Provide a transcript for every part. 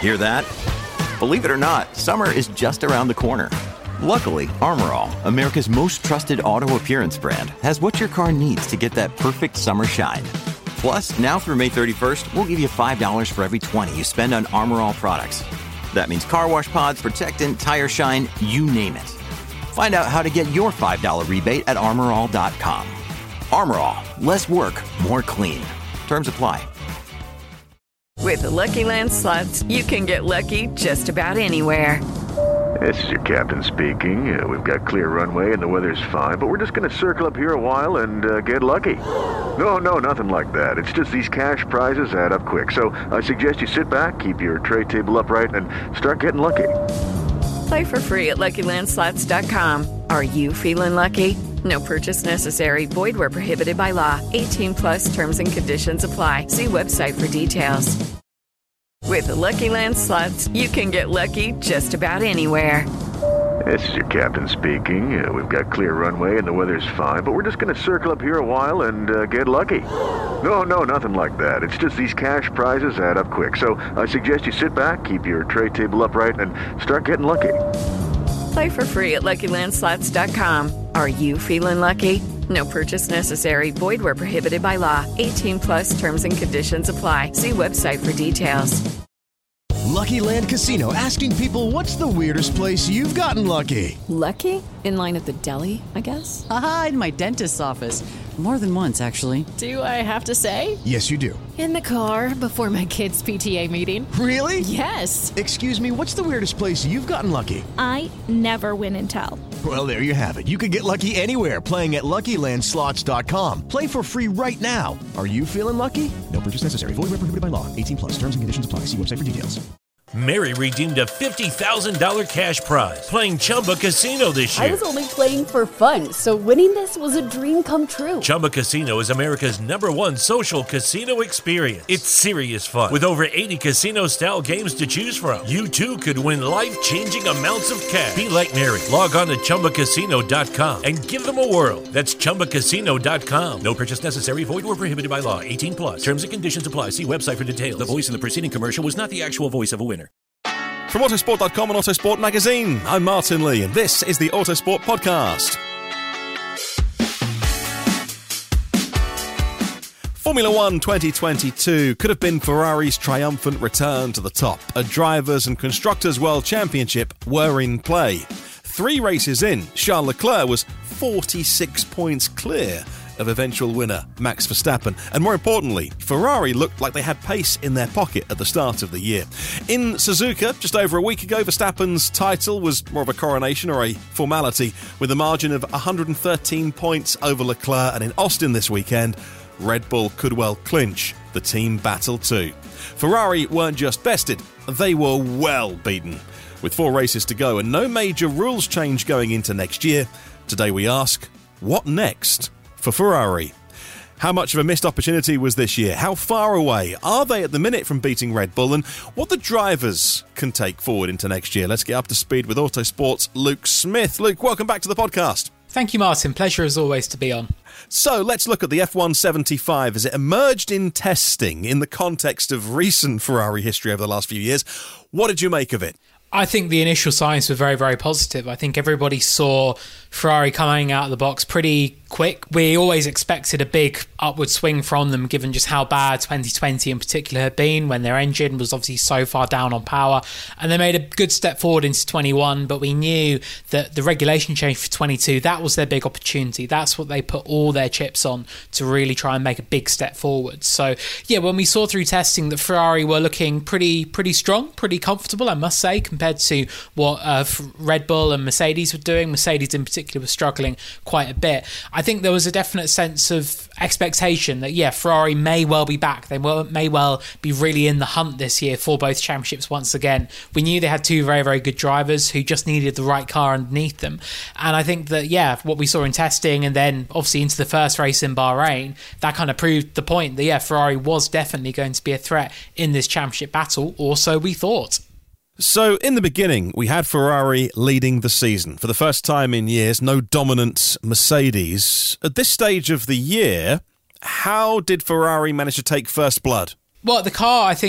Hear that? Believe it or not, summer is just around the corner. Luckily, Armor All, America's most trusted auto appearance brand, has what your car needs to get that perfect summer shine. Plus, now through May 31st, we'll give you $5 for every $20 you spend on Armor All products. That means car wash pods, protectant, tire shine, you name it. Find out how to get your $5 rebate at armorall.com. Armor All, less work, more clean. Terms apply. With the Lucky Land Slots, you can get lucky just about anywhere. This is your captain speaking. We've got clear runway and the weather's fine, but we're just going to circle up here a while and get lucky. No, nothing like that. It's just these cash prizes add up quick. So I suggest you sit back, keep your tray table upright, and start getting lucky. Play for free at LuckyLandSlots.com. Are you feeling lucky? No purchase necessary. Void where prohibited by law. 18+ terms and conditions apply. See website for details. With the Lucky Land Slots, you can get lucky just about anywhere. This is your captain speaking. We've got clear runway and the weather's fine, but we're just going to circle up here a while and get lucky. No, nothing like that. It's just these cash prizes add up quick. So I suggest you sit back, keep your tray table upright, and start getting lucky. Play for free at LuckyLandSlots.com. Are you feeling lucky? No purchase necessary. Void where prohibited by law. 18+ terms and conditions apply. See website for details. Lucky Land Casino, asking people, what's the weirdest place you've gotten lucky? Lucky? In line at the deli, I guess? Aha, in my dentist's office. More than once, actually. Do I have to say? Yes, you do. In the car before my kids' PTA meeting. Really? Yes. Excuse me, what's the weirdest place you've gotten lucky? I never win and tell. Well, there you have it. You can get lucky anywhere, playing at LuckyLandSlots.com. Play for free right now. Are you feeling lucky? No purchase necessary. Void where prohibited by law. 18+. Terms and conditions apply. See website for details. Mary redeemed a $50,000 cash prize playing Chumba Casino this year. I was only playing for fun, so winning this was a dream come true. Chumba Casino is America's #1 social casino experience. It's serious fun. With over 80 casino-style games to choose from, you too could win life-changing amounts of cash. Be like Mary. Log on to ChumbaCasino.com and give them a whirl. That's ChumbaCasino.com. No purchase necessary. Void where prohibited by law. 18+. Terms and conditions apply. See website for details. The voice in the preceding commercial was not the actual voice of a winner. From Autosport.com and Autosport Magazine, I'm Martin Lee, and this is the Autosport Podcast. Formula One 2022 could have been Ferrari's triumphant return to the top. A Drivers' and Constructors' World Championship were in play. 3 races in, Charles Leclerc was 46 points clear of eventual winner Max Verstappen. And more importantly, Ferrari looked like they had pace in their pocket at the start of the year. In Suzuka, just over a week ago, Verstappen's title was more of a coronation or a formality, with a margin of 113 points over Leclerc. And in Austin this weekend, Red Bull could well clinch the team battle too. Ferrari weren't just bested, they were well beaten. With 4 races to go and no major rules change going into next year, today we ask, what next for Ferrari? How much of a missed opportunity was this year? How far away are they at the minute from beating Red Bull? And what the drivers can take forward into next year? Let's get up to speed with Autosport's Luke Smith. Luke, welcome back to the podcast. Thank you, Martin. Pleasure as always to be on. So let's look at the F175 as it emerged in testing in the context of recent Ferrari history over the last few years. What did you make of it? I think the initial signs were very, very positive. I think everybody saw Ferrari coming out of the box pretty quick. We always expected a big upward swing from them, given just how bad 2020 in particular had been, when their engine was obviously so far down on power. And they made a good step forward into 21, but we knew that the regulation change for 22, that was their big opportunity. That's what they put all their chips on, to really try and make a big step forward. So, yeah, when we saw through testing that Ferrari were looking pretty strong, pretty comfortable, I must say, compared to what Red Bull and Mercedes were doing. Mercedes in particular was struggling quite a bit. I think there was a definite sense of expectation that, yeah, Ferrari may well be back. They may well be really in the hunt this year for both championships once again. We knew they had 2 very, very good drivers who just needed the right car underneath them. And I think that, yeah, what we saw in testing and then obviously into the first race in Bahrain, that kind of proved the point that, yeah, Ferrari was definitely going to be a threat in this championship battle, or so we thought. So, in the beginning, we had Ferrari leading the season. For the first time in years, no dominant Mercedes. At this stage of the year, how did Ferrari manage to take first blood? Well, the car, I think,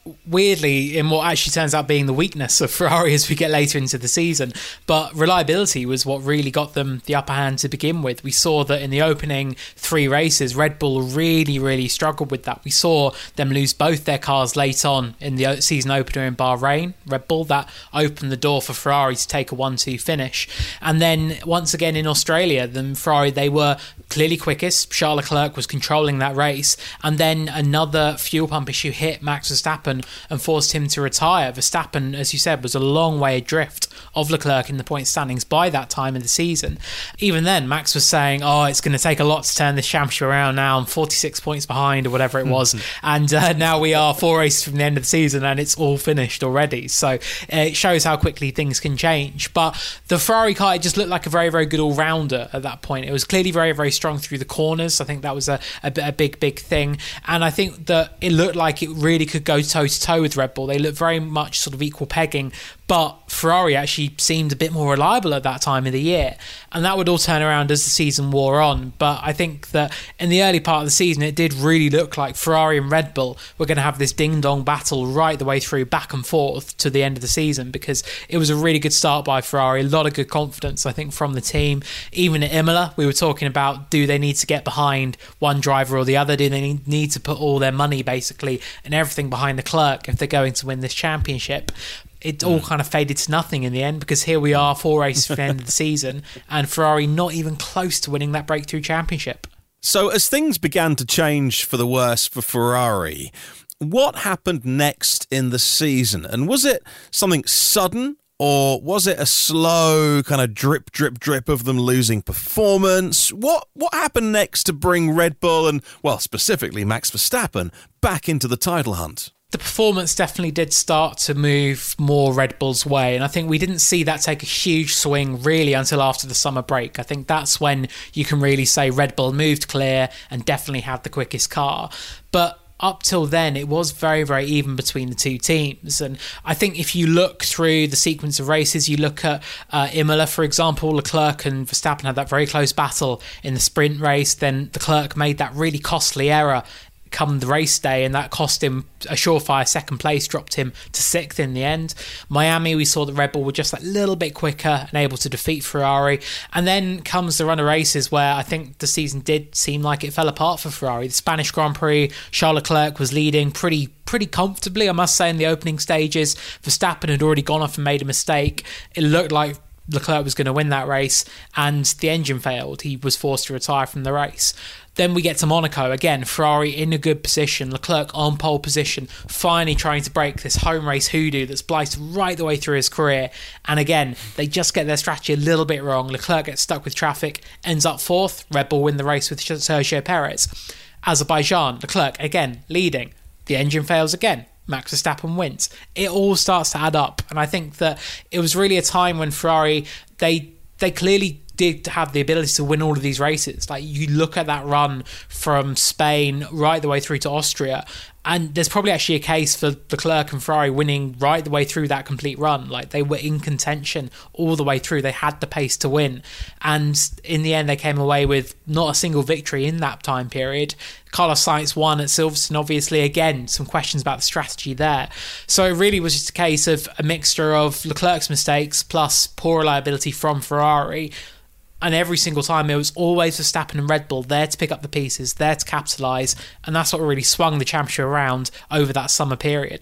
weirdly in what actually turns out being the weakness of Ferrari as we get later into the season. But reliability was what really got them the upper hand to begin with. We saw that in the opening 3 races, Red Bull really struggled with that. We saw them lose both their cars late on in the season opener in Bahrain. Red Bull, that opened the door for Ferrari to take a 1-2 finish. And then once again in Australia, Ferrari, they were clearly quickest. Charles Leclerc was controlling that race. And then another fuel pump issue hit Max Verstappen and forced him to retire. Verstappen, as you said, was a long way adrift of Leclerc in the point standings by that time in the season. Even then, Max was saying, it's going to take a lot to turn this championship around now. I'm 46 points behind or whatever it was. And now we are 4 races from the end of the season and it's all finished already. So it shows how quickly things can change. But the Ferrari car, it just looked like a very good all-rounder at that point. It was clearly very strong through the corners. I think that was a big thing. And I think that it looked like it really could go toe-to-toe with Red Bull. They looked very much sort of equal pegging, but Ferrari actually seemed a bit more reliable at that time of the year, and that would all turn around as the season wore on. But I think that in the early part of the season it did really look like Ferrari and Red Bull were going to have this ding-dong battle right the way through, back and forth to the end of the season, because it was a really good start by Ferrari, a lot of good confidence I think from the team. Even at Imola we were talking about, do they need to get behind one driver or the other? Do they need to put all their money basically and everything behind Leclerc if they're going to win this championship? It all kind of faded to nothing in the end, because here we are 4 races from the end of the season and Ferrari not even close to winning that breakthrough championship. So as things began to change for the worse for Ferrari, what happened next in the season? And was it something sudden, or was it a slow kind of drip of them losing performance? What happened next to bring Red Bull and, well, specifically Max Verstappen back into the title hunt? The performance definitely did start to move more Red Bull's way, and I think we didn't see that take a huge swing really until after the summer break. I think that's when you can really say Red Bull moved clear and definitely had the quickest car. But up till then, it was very even between the two teams. And I think if you look through the sequence of races, you look at Imola, for example, Leclerc and Verstappen had that very close battle in the sprint race. Then Leclerc made that really costly error come the race day, and that cost him a surefire second place, dropped him to 6th in the end. Miami, we saw that Red Bull were just a little bit quicker and able to defeat Ferrari. And then comes the run of races where I think the season did seem like it fell apart for Ferrari. The Spanish Grand Prix, Charles Leclerc was leading pretty comfortably, I must say, in the opening stages. Verstappen had already gone off and made a mistake. It looked like Leclerc was going to win that race, and the engine failed. He was forced to retire from the race. Then we get to Monaco. Again, Ferrari in a good position, Leclerc on pole position, finally trying to break this home race hoodoo that's blighted right the way through his career. And again, they just get their strategy a little bit wrong. Leclerc gets stuck with traffic, ends up 4th. Red Bull win the race with Sergio Perez. Azerbaijan, Leclerc again leading. The engine fails again. Max Verstappen wins. It all starts to add up. And I think that it was really a time when Ferrari, they clearly did have the ability to win all of these races. Like, you look at that run from Spain right the way through to Austria, and there's probably actually a case for Leclerc and Ferrari winning right the way through that complete run. Like, they were in contention all the way through. They had the pace to win. And in the end, they came away with not a single victory in that time period. Carlos Sainz won at Silverstone, obviously. Again, some questions about the strategy there. So it really was just a case of a mixture of Leclerc's mistakes plus poor reliability from Ferrari. And every single time it was always Verstappen and Red Bull there to pick up the pieces, there to capitalise, and that's what really swung the championship around over that summer period.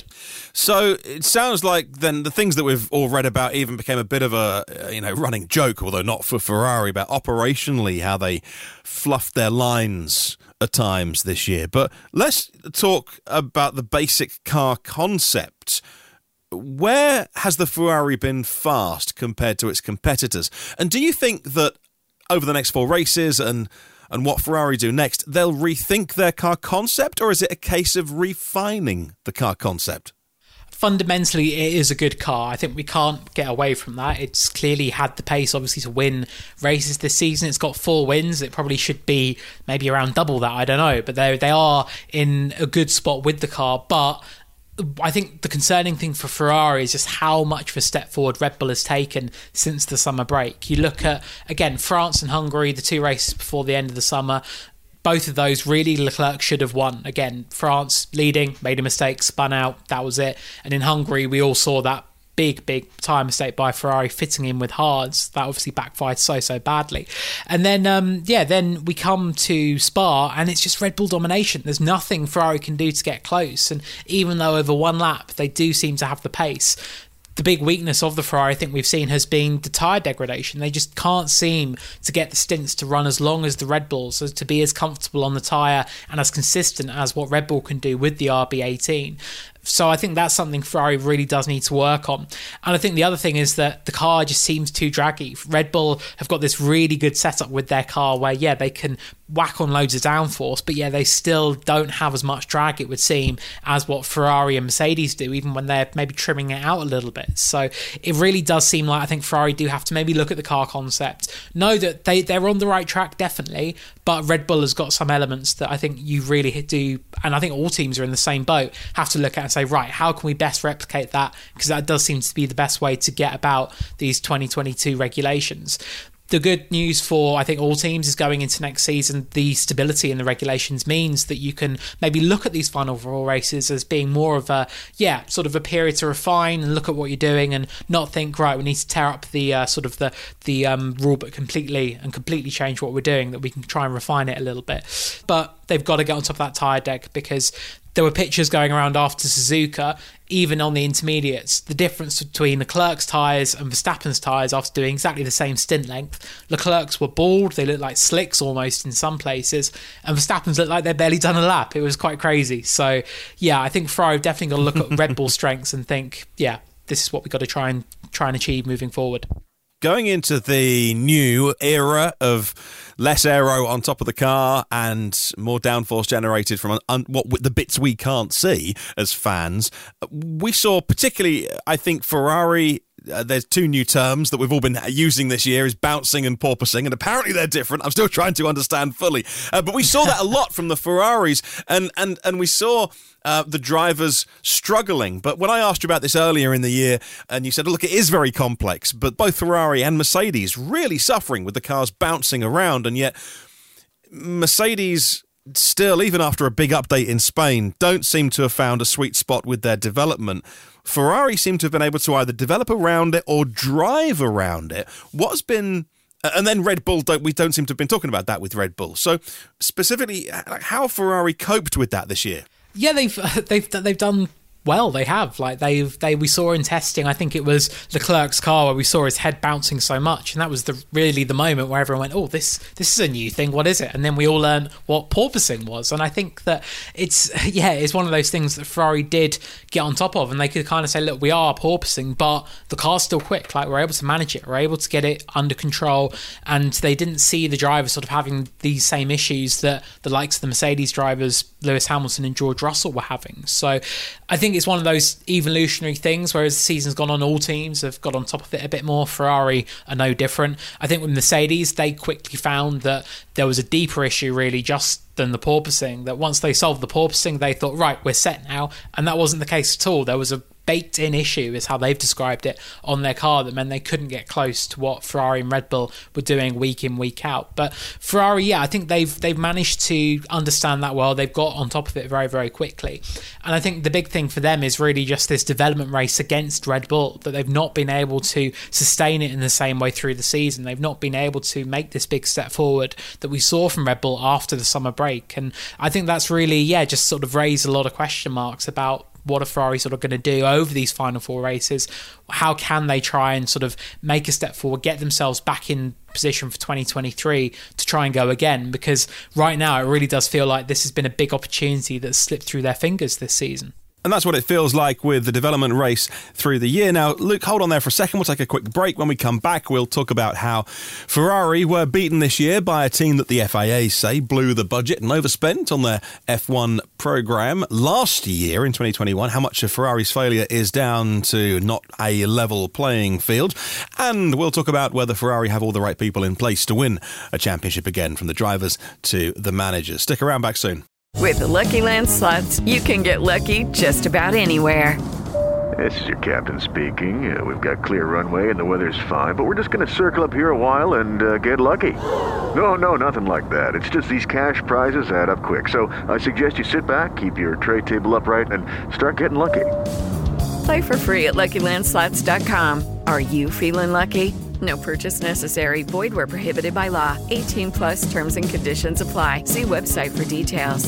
So it sounds like then the things that we've all read about even became a bit of a running joke, although not for Ferrari, about operationally how they fluffed their lines at times this year. But let's talk about the basic car concept. Where has the Ferrari been fast compared to its competitors? And do you think that over the next 4 races and what Ferrari do next, they'll rethink their car concept, or is it a case of refining the car concept? Fundamentally, it is a good car. I think we can't get away from that. It's clearly had the pace, obviously, to win races this season. It's got 4 wins. It probably should be maybe around double that. I don't know. But they are in a good spot with the car. But I think the concerning thing for Ferrari is just how much of a step forward Red Bull has taken since the summer break. You look at, again, France and Hungary, the 2 races before the end of the summer. both of those really Leclerc should have won. Again, France leading, made a mistake, spun out, that was it. And in Hungary, we all saw that big tyre mistake by Ferrari fitting in with hards. That obviously backfired so badly. And then, then we come to Spa and it's just Red Bull domination. There's nothing Ferrari can do to get close. And even though over one lap they do seem to have the pace, the big weakness of the Ferrari I think we've seen has been the tyre degradation. They just can't seem to get the stints to run as long as the Red Bulls, so to be as comfortable on the tyre and as consistent as what Red Bull can do with the RB18. So I think that's something Ferrari really does need to work on. And I think the other thing is that the car just seems too draggy. Red Bull have got this really good setup with their car where, they can whack on loads of downforce, but they still don't have as much drag, it would seem, as what Ferrari and Mercedes do, even when they're maybe trimming it out a little bit. So it really does seem like I think Ferrari do have to maybe look at the car concept, know that they're on the right track, definitely, but Red Bull has got some elements that I think you really do, and I think all teams are in the same boat, have to look at and say, right, how can we best replicate that? Because that does seem to be the best way to get about these 2022 regulations. The good news for, I think, all teams is going into next season, the stability in the regulations means that you can maybe look at these Final Four races as being more of a, sort of a period to refine and look at what you're doing and not think, right, we need to tear up the rule book completely change what we're doing, that we can try and refine it a little bit. But they've got to get on top of that tyre deck, because there were pictures going around after Suzuka, even on the intermediates, the difference between Leclerc's tyres and Verstappen's tyres after doing exactly the same stint length. Leclerc's were bald, they looked like slicks almost in some places, and Verstappen's looked like they'd barely done a lap. It was quite crazy. So, I think Ferrari have definitely got to look at Red Bull strengths and think, this is what we've got to try and achieve moving forward. Going into the new era of less aero on top of the car and more downforce generated from the bits we can't see as fans, we saw particularly, I think, Ferrari. There's two new terms that we've all been using this year, is bouncing and porpoising, and apparently they're different. I'm still trying to understand fully. But we saw that a lot from the Ferraris, and we saw the drivers struggling. But when I asked you about this earlier in the year, and you said, look, it is very complex, but both Ferrari and Mercedes really suffering with the cars bouncing around, and yet Mercedes still, even after a big update in Spain, don't seem to have found a sweet spot with their development. Ferrari seem to have been able to either develop around it or drive around it. What's been... And then Red Bull, we don't seem to have been talking about that with Red Bull. So specifically, how Ferrari coped with that this year? Yeah, they've done well. They have. We saw in testing, I think it was Leclerc's car where we saw his head bouncing so much, and that was really the moment where everyone went, oh, this is a new thing, what is it? And then we all learned what porpoising was. And I think that it's one of those things that Ferrari did get on top of, and they could kind of say, look, we are porpoising, but the car's still quick, we're able to manage it, we're able to get it under control, and they didn't see the drivers sort of having these same issues that the likes of the Mercedes drivers, Lewis Hamilton and George Russell, were having. So I think it's one of those evolutionary things, whereas the season's gone on, all teams have got on top of it a bit more. Ferrari are no different. I think with Mercedes, they quickly found that there was a deeper issue really just than the porpoising, that once they solved the porpoising, they thought, right, we're set now, and that wasn't the case at all. There was a baked-in issue, is how they've described it, on their car that meant they couldn't get close to what Ferrari and Red Bull were doing week in, week out. But Ferrari, I think they've managed to understand that well. They've got on top of it very, very quickly. And I think the big thing for them is really just this development race against Red Bull, that they've not been able to sustain it in the same way through the season. They've not been able to make this big step forward that we saw from Red Bull after the summer break. And I think that's really, just sort of raised a lot of question marks about what are Ferrari sort of going to do over these Final Four races? How can they try and sort of make a step forward, get themselves back in position for 2023 to try and go again? Because right now it really does feel like this has been a big opportunity that's slipped through their fingers this season. And that's what it feels like with the development race through the year. Now, Luke, hold on there for a second. We'll take a quick break. When we come back, we'll talk about how Ferrari were beaten this year by a team that the FIA say blew the budget and overspent on their F1 programme last year in 2021. How much of Ferrari's failure is down to not a level playing field. And we'll talk about whether Ferrari have all the right people in place to win a championship again, from the drivers to the managers. Stick around, back soon. With the Lucky Land Slots, you can get lucky just about anywhere. This is your captain speaking. We've got clear runway and the weather's fine, but we're just going to circle up here a while and get lucky. No, nothing like that. It's just these cash prizes add up quick. So I suggest you sit back, keep your tray table upright, and start getting lucky. Play for free at LuckyLandSlots.com. Are you feeling lucky? No purchase necessary. Void where prohibited by law. 18 plus terms and conditions apply. See website for details.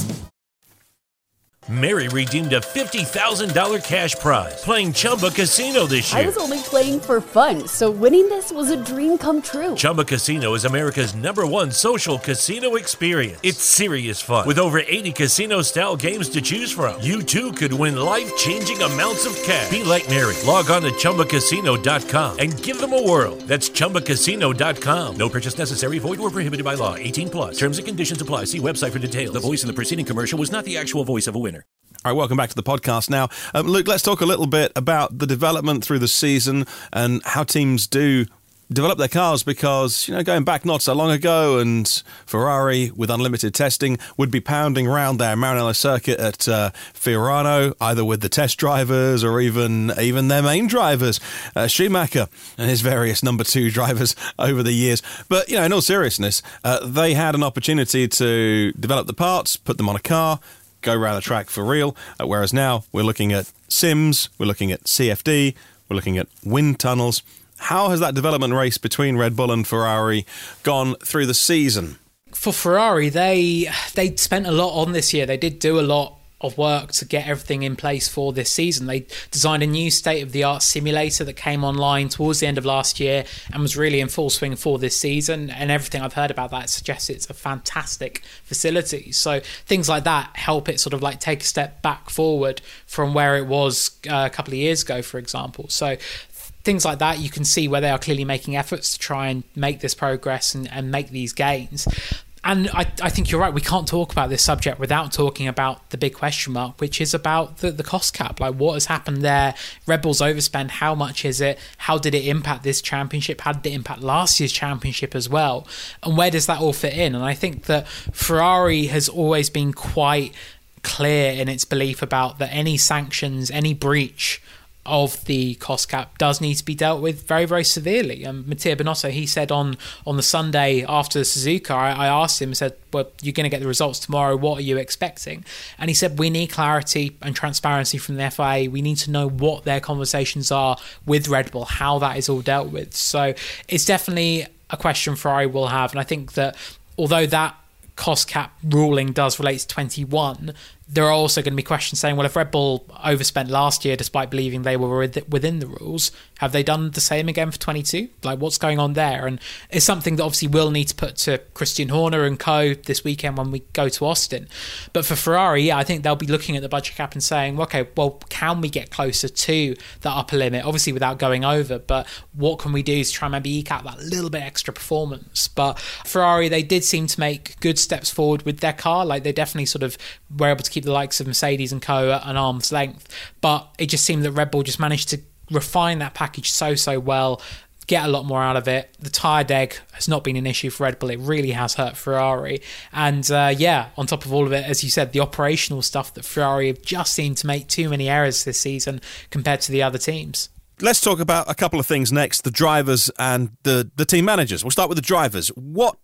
Mary redeemed a $50,000 cash prize playing Chumba Casino this year. I was only playing for fun, so winning this was a dream come true. Chumba Casino is America's #1 social casino experience. It's serious fun. With over 80 casino-style games to choose from, you too could win life-changing amounts of cash. Be like Mary. Log on to ChumbaCasino.com and give them a whirl. That's ChumbaCasino.com. No purchase necessary. Void where prohibited by law. 18 plus. Terms and conditions apply. See website for details. The voice in the preceding commercial was not the actual voice of a winner. All right, welcome back to the podcast now. Luke, let's talk a little bit about the development through the season and how teams do develop their cars, because, going back not so long ago, and Ferrari, with unlimited testing, would be pounding around their Maranello circuit at Fiorano, either with the test drivers or even their main drivers, Schumacher and his various number 2 drivers over the years. But, in all seriousness, they had an opportunity to develop the parts, put them on a car, go around the track for real, whereas now we're looking at sims, we're looking at CFD, we're looking at wind tunnels. How has that development race between Red Bull and Ferrari gone through the season? For Ferrari, they spent a lot on this year. They did do a lot of work to get everything in place for this season. They designed a new state-of-the-art simulator that came online towards the end of last year and was really in full swing for this season, and everything I've heard about that suggests it's a fantastic facility. So things like that help it sort of like take a step back forward from where it was a couple of years ago, for example. So things like that, you can see where they are clearly making efforts to try and make this progress and make these gains. And I think you're right, we can't talk about this subject without talking about the big question mark, which is about the cost cap. Like, what has happened there? Red Bull's overspend, how much is it? How did it impact this championship? How did it impact last year's championship as well? And where does that all fit in? And I think that Ferrari has always been quite clear in its belief about that any sanctions, any breach of the cost cap does need to be dealt with very, very severely. Mattia Binotto, he said on the Sunday after the Suzuka, I asked him, I said, well, you're going to get the results tomorrow, what are you expecting? And he said, we need clarity and transparency from the FIA. We need to know what their conversations are with Red Bull, how that is all dealt with. So it's definitely a question Ferrari will have. And I think that although that cost cap ruling does relate to 21, there are also going to be questions saying, well, if Red Bull overspent last year despite believing they were within the rules, have they done the same again for 22? Like, what's going on there? And it's something that obviously we'll need to put to Christian Horner and co this weekend when we go to Austin. But for Ferrari, yeah, I think they'll be looking at the budget cap and saying, okay, well, can we get closer to the upper limit? Obviously without going over, but what can we do to try and maybe eke out that little bit extra performance? But Ferrari, they did seem to make good steps forward with their car. Like, they definitely sort of were able to keep the likes of Mercedes and co at an arm's length, but it just seemed that Red Bull just managed to refine that package so well, get a lot more out of it. The tyre deg has not been an issue for Red Bull. It really has hurt Ferrari. And on top of all of it, as you said, the operational stuff that Ferrari have just seemed to make too many errors this season compared to the other teams. Let's talk about a couple of things next, the drivers and the team managers. We'll start with the drivers. What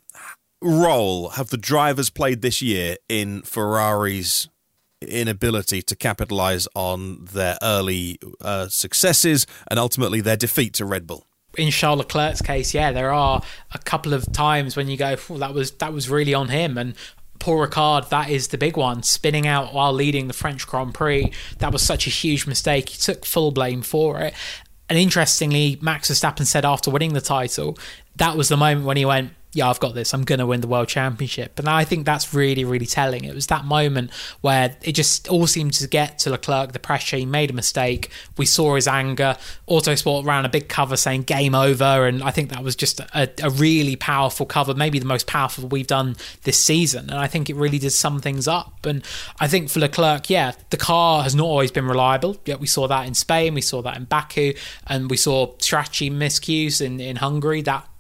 role have the drivers played this year in Ferrari's inability to capitalise on their early successes and ultimately their defeat to Red Bull? In Charles Leclerc's case, yeah, there are a couple of times when you go, that was really on him. And Paul Ricard, that is the big one, spinning out while leading the French Grand Prix. That was such a huge mistake. He took full blame for it. And interestingly, Max Verstappen said after winning the title, that was the moment when he went, yeah, I've got this, I'm going to win the World Championship. And I think that's really, really telling. It was that moment where it just all seemed to get to Leclerc, the pressure, he made a mistake, we saw his anger, Autosport ran a big cover saying game over, and I think that was just a really powerful cover, maybe the most powerful we've done this season, and I think it really did sum things up. And I think for Leclerc, yeah, the car has not always been reliable, yet we saw that in Spain, we saw that in Baku, and we saw strategy miscues in Hungary. That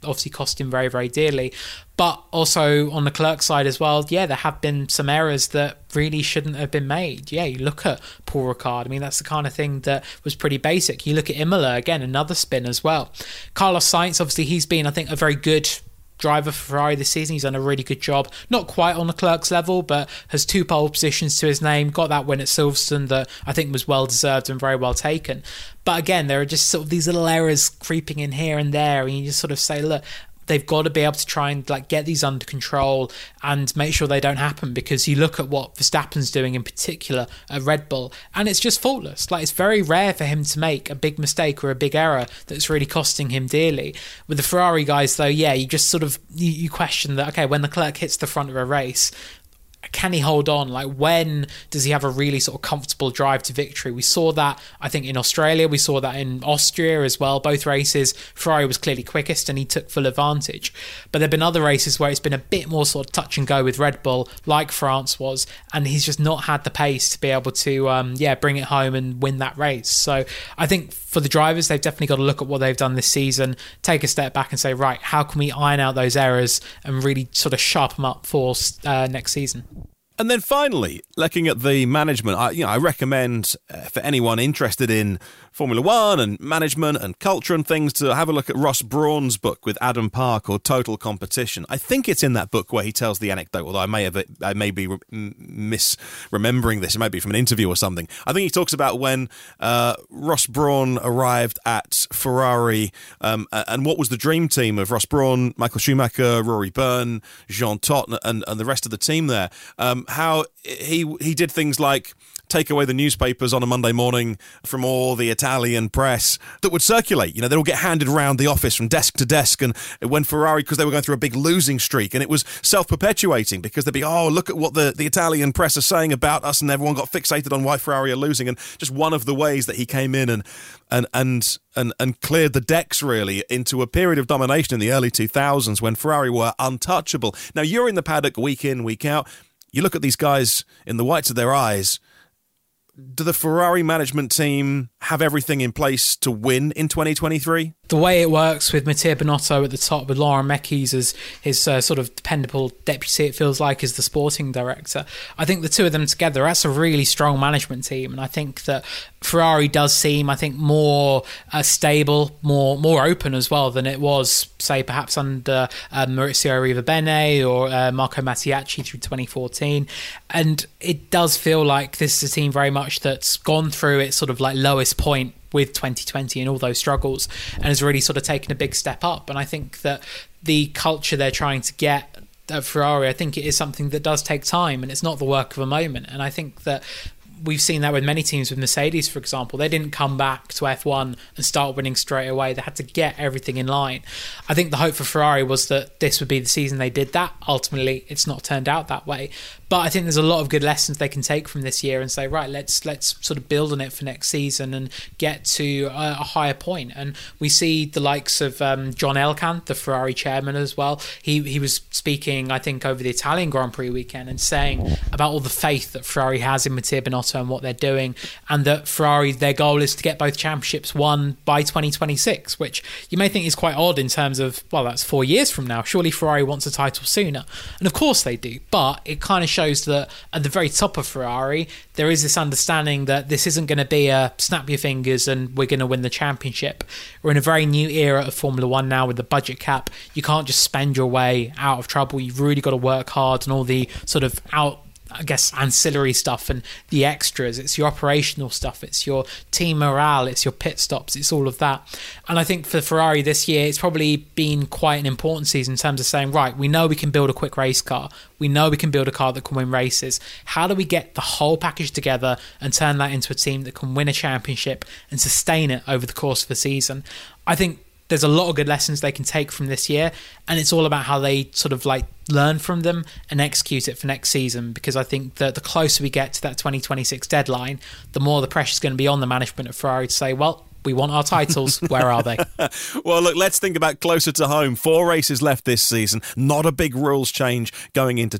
obviously cost him very, very dearly. But also on the Clerk side as well, yeah, there have been some errors that really shouldn't have been made. Yeah, you look at Paul Ricard. I mean, that's the kind of thing that was pretty basic. You look at Imola, again, another spin as well. Carlos Sainz, obviously, he's been, I think, a very good driver for Ferrari this season. He's done a really good job, not quite on the Clerk's level, but has 2 pole positions to his name, got that win at Silverstone that I think was well deserved and very well taken. But again, there are just sort of these little errors creeping in here and there, and you just sort of say, look, they've got to be able to try and get these under control and make sure they don't happen, because you look at what Verstappen's doing in particular at Red Bull and it's just faultless. It's very rare for him to make a big mistake or a big error that's really costing him dearly. With the Ferrari guys though, yeah, you just sort of you question that, okay, when the Clerk hits the front of a race, can he hold on? When does he have a really sort of comfortable drive to victory? We saw that, I think, in Australia. We saw that in Austria as well. Both races, Ferrari was clearly quickest and he took full advantage. But there have been other races where it's been a bit more sort of touch and go with Red Bull, like France was, and he's just not had the pace to be able to, bring it home and win that race. So I think for the drivers, they've definitely got to look at what they've done this season, take a step back and say, right, how can we iron out those errors and really sort of sharpen them up for next season? And then finally, looking at the management, I recommend for anyone interested in Formula One and management and culture and things to have a look at Ross Brawn's book with Adam Parr called Total Competition. I think it's in that book where he tells the anecdote, although I may be misremembering this. It might be from an interview or something. I think he talks about when Ross Brawn arrived at Ferrari and what was the dream team of Ross Brawn, Michael Schumacher, Rory Byrne, Jean Todt and the rest of the team there. How he did things like take away the newspapers on a Monday morning from all the Italian press that would circulate. They'd all get handed around the office from desk to desk. And when Ferrari, because they were going through a big losing streak, and it was self-perpetuating because they'd be, oh, look at what the Italian press are saying about us, and everyone got fixated on why Ferrari are losing. And just one of the ways that he came in and cleared the decks really into a period of domination in the early 2000s when Ferrari were untouchable. Now, you're in the paddock week in, week out. You look at these guys in the whites of their eyes. Do the Ferrari management team have everything in place to win in 2023? The way it works with Mattia Binotto at the top, with Laurent Mekies as his sort of dependable deputy, it feels like, as the sporting director. I think the two of them together, that's a really strong management team. And I think that Ferrari does seem, I think, more stable, more open as well than it was, say, perhaps under Maurizio Arrivabene or Marco Mattiacci through 2014. And it does feel like this is a team very much that's gone through its sort of lowest point with 2020 and all those struggles and has really sort of taken a big step up. And I think that the culture they're trying to get at Ferrari, I think it is something that does take time and it's not the work of a moment. And I think that we've seen that with many teams. With Mercedes, for example, they didn't come back to F1 and start winning straight away. They had to get everything in line. I think the hope for Ferrari was that this would be the season they did that. Ultimately, it's not turned out that way. But I think there's a lot of good lessons they can take from this year and say, right, let's sort of build on it for next season and get to a higher point. And we see the likes of John Elkann, the Ferrari chairman as well. He was speaking, I think, over the Italian Grand Prix weekend and saying about all the faith that Ferrari has in Mattia Binotto and what they're doing, and that Ferrari, their goal is to get both championships won by 2026, which you may think is quite odd in terms of, well, that's 4 years from now. Surely Ferrari wants a title sooner. And of course they do, but it kind of shows that at the very top of Ferrari, there is this understanding that this isn't going to be a snap your fingers and we're going to win the championship. We're in a very new era of Formula One now with the budget cap. You can't just spend your way out of trouble. You've really got to work hard and all the sort of ancillary stuff and the extras. It's your operational stuff, it's your team morale, it's your pit stops, it's all of that. And I think for Ferrari this year, it's probably been quite an important season in terms of saying, right, we know we can build a quick race car, we know we can build a car that can win races. How do we get the whole package together and turn that into a team that can win a championship and sustain it over the course of the season? I think there's a lot of good lessons they can take from this year, and it's all about how they sort of learn from them and execute it for next season, because I think that the closer we get to that 2026 deadline, the more the pressure's going to be on the management of Ferrari to say, well, we want our titles, where are they? Well, look, let's think about closer to home. 4 races left this season, not a big rules change going into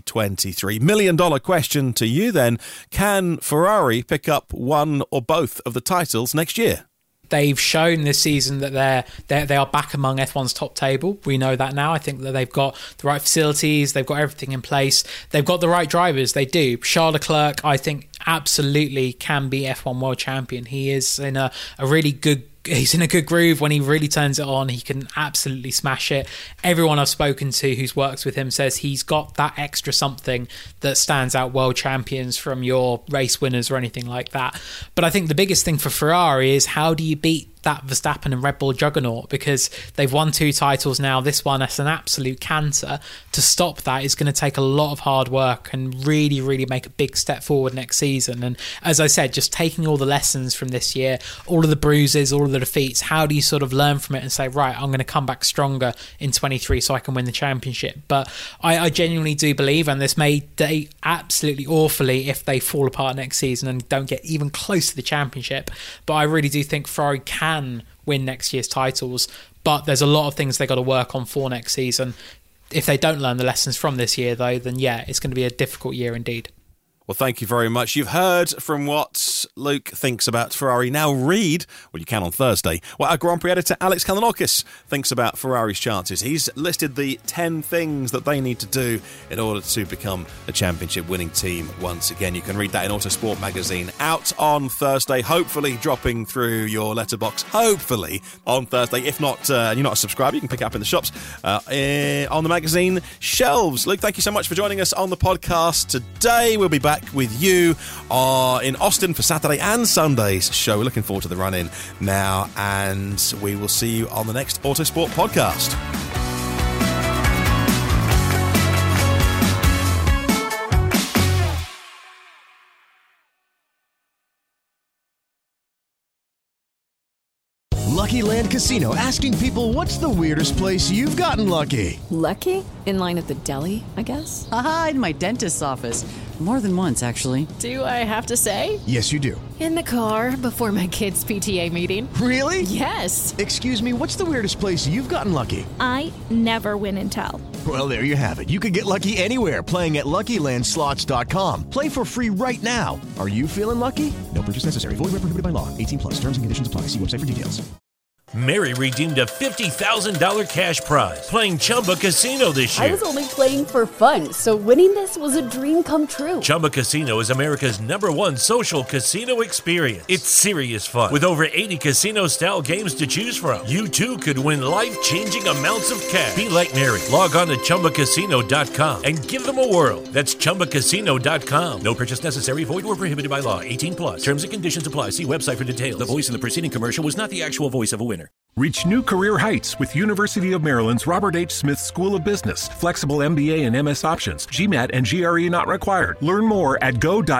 2023. $1 million question to you then, can Ferrari pick up one or both of the titles next year? They've shown this season that they are back among F1's top table. We know that now. I think that they've got the right facilities, they've got everything in place, they've got the right drivers. They do. Charles Leclerc, I think, absolutely can be F1 world champion. He is in a really good. He's in a good groove. When he really turns it on, he can absolutely smash it. Everyone I've spoken to who's worked with him says he's got that extra something that stands out world champions from your race winners or anything like that. But I think the biggest thing for Ferrari is, how do you beat that Verstappen and Red Bull juggernaut? Because they've won 2 titles now. This one, that's an absolute cancer. To stop that is going to take a lot of hard work and really, really make a big step forward next season. And as I said, just taking all the lessons from this year, all of the bruises, all of the defeats, how do you sort of learn from it and say, right, I'm going to come back stronger in 23 so I can win the championship? But I genuinely do believe, and this may date absolutely awfully if they fall apart next season and don't get even close to the championship, but I really do think Ferrari can win next year's titles. But there's a lot of things they got to work on for next season. If they don't learn the lessons from this year, though, then yeah, it's going to be a difficult year indeed. Well, thank you very much. You've heard from what Luke thinks about Ferrari. Now read, well, you can on Thursday, what our Grand Prix editor Alex Kalinokis thinks about Ferrari's chances. He's listed the 10 things that they need to do in order to become a championship-winning team once again. You can read that in Autosport magazine, out on Thursday, hopefully dropping through your letterbox, hopefully on Thursday. If not, and you're not a subscriber, you can pick it up in the shops on the magazine shelves. Luke, thank you so much for joining us on the podcast today. We'll be back with you in Austin for Saturday and Sunday's show. We're looking forward to the run-in now, and we will see you on the next Autosport podcast. Lucky Land Casino, asking people, what's the weirdest place you've gotten lucky? Lucky? In line at the deli, I guess? Aha, in my dentist's office. More than once, actually. Do I have to say? Yes, you do. In the car before my kids' PTA meeting. Really? Yes. Excuse me, what's the weirdest place you've gotten lucky? I never win and tell. Well, there you have it. You can get lucky anywhere, playing at LuckyLandSlots.com. Play for free right now. Are you feeling lucky? No purchase necessary. Void where prohibited by law. 18+. Terms and conditions apply. See website for details. Mary redeemed a $50,000 cash prize playing Chumba Casino this year. I was only playing for fun, so winning this was a dream come true. Chumba Casino is America's #1 social casino experience. It's serious fun. With over 80 casino-style games to choose from, you too could win life-changing amounts of cash. Be like Mary. Log on to ChumbaCasino.com and give them a whirl. That's ChumbaCasino.com. No purchase necessary. Void where prohibited by law. 18+. Terms and conditions apply. See website for details. The voice in the preceding commercial was not the actual voice of a winner. Reach new career heights with University of Maryland's Robert H. Smith School of Business. Flexible MBA and MS options. GMAT and GRE not required. Learn more at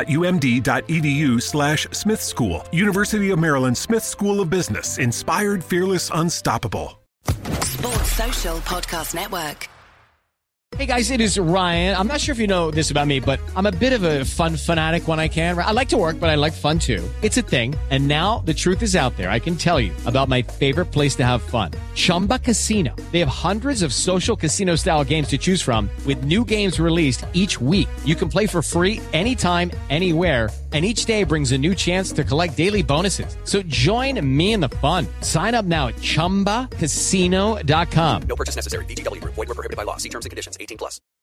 go.umd.edu/Smith School. University of Maryland Smith School of Business. Inspired, fearless, unstoppable. Sports Social Podcast Network. Hey guys, it is Ryan. I'm not sure if you know this about me, but I'm a bit of a fun fanatic when I can. I like to work, but I like fun too. It's a thing. And now the truth is out there. I can tell you about my favorite place to have fun. Chumba Casino. They have hundreds of social casino style games to choose from with new games released each week. You can play for free anytime, anywhere. And each day brings a new chance to collect daily bonuses. So join me in the fun. Sign up now at ChumbaCasino.com. No purchase necessary. VGW Group. Void where prohibited by law. See terms and conditions. 18+.